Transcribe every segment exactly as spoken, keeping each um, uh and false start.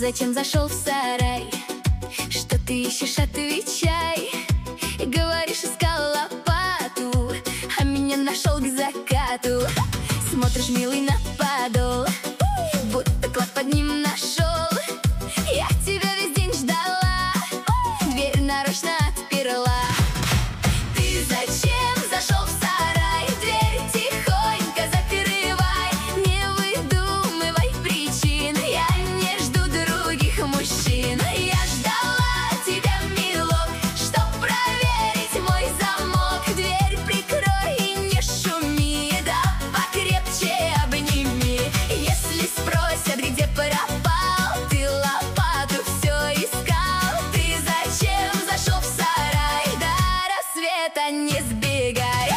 зачем зашел в сарай? Что ты ищешь, отвечай. Говоришь, искал лопату, а меня нашел к закату. Смотришь, милый, на подол, будто клад под ним нашел. Я тебя весь день ждала, дверь нарочно отперла. Ты зачем зашел в сарай? Дверь тихонько закрывай. Не выдумывай причин, я не жду других мужчин. Я ждала тебя, милок, чтоб проверить мой замок. Дверь прикрой и не шуми, да покрепче обними. Если спросят, где пропал, ты лопату все искал. Ты зачем зашел в сарай? До рассвета не сбегай.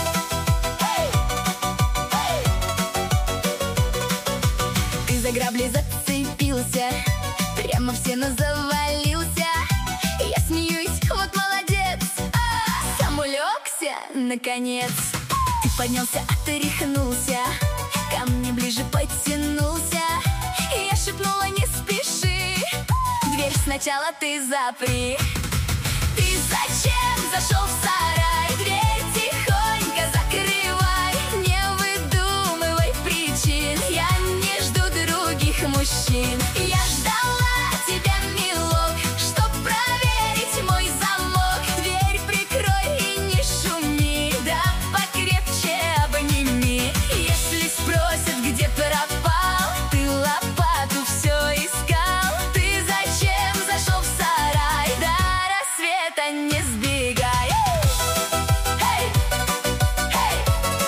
Ты за грабли зацепился, прямо в стену завалился. Я смеюсь, вот молодец, сам улегся, наконец. Ты поднялся, отряхнулся, ко мне ближе подтянулся. Я шепнула, не спеши, дверь сначала ты запри. Ты зачем зашел в сарай? Дверь тихонько закрывай. Не выдумывай причин, я не жду других мужчин. Я ждала тебя, милок, чтоб проверить мой замок. Дверь прикрой и не шуми, да покрепче обними. Если спросят, где пропал, ты лопату все искал. Ты зачем зашел в сарай? До рассвета не сбегай. Эй! Эй!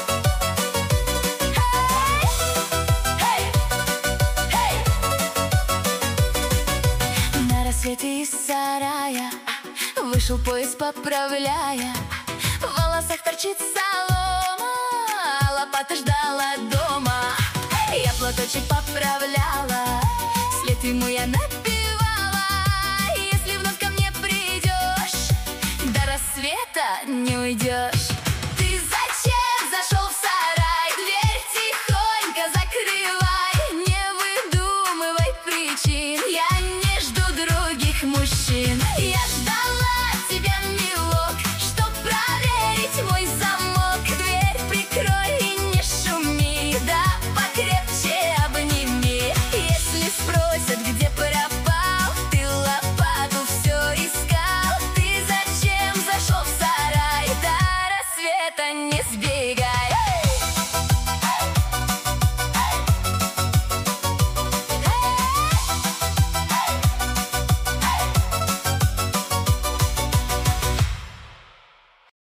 Эй! Эй! Эй! На рассвете из сарая вышел поезд, поправляя. В волосах торчит солома, а лопата ждала дома. Я платочек поправляла, вслед ему я на